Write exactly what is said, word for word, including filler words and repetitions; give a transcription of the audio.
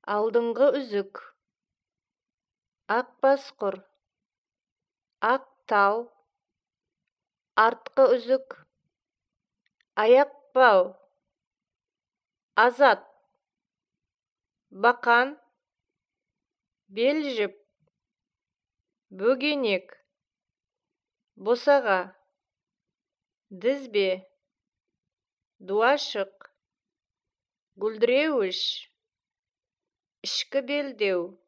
Алдыңғы үзік, ақ басқұр, ақ тал, артқы үзік, аяқ бау, азат, бақан, белжіп, бөгенек, босаға, дізбе, дуашық, гүлдіреуіш, ішкі белдеу,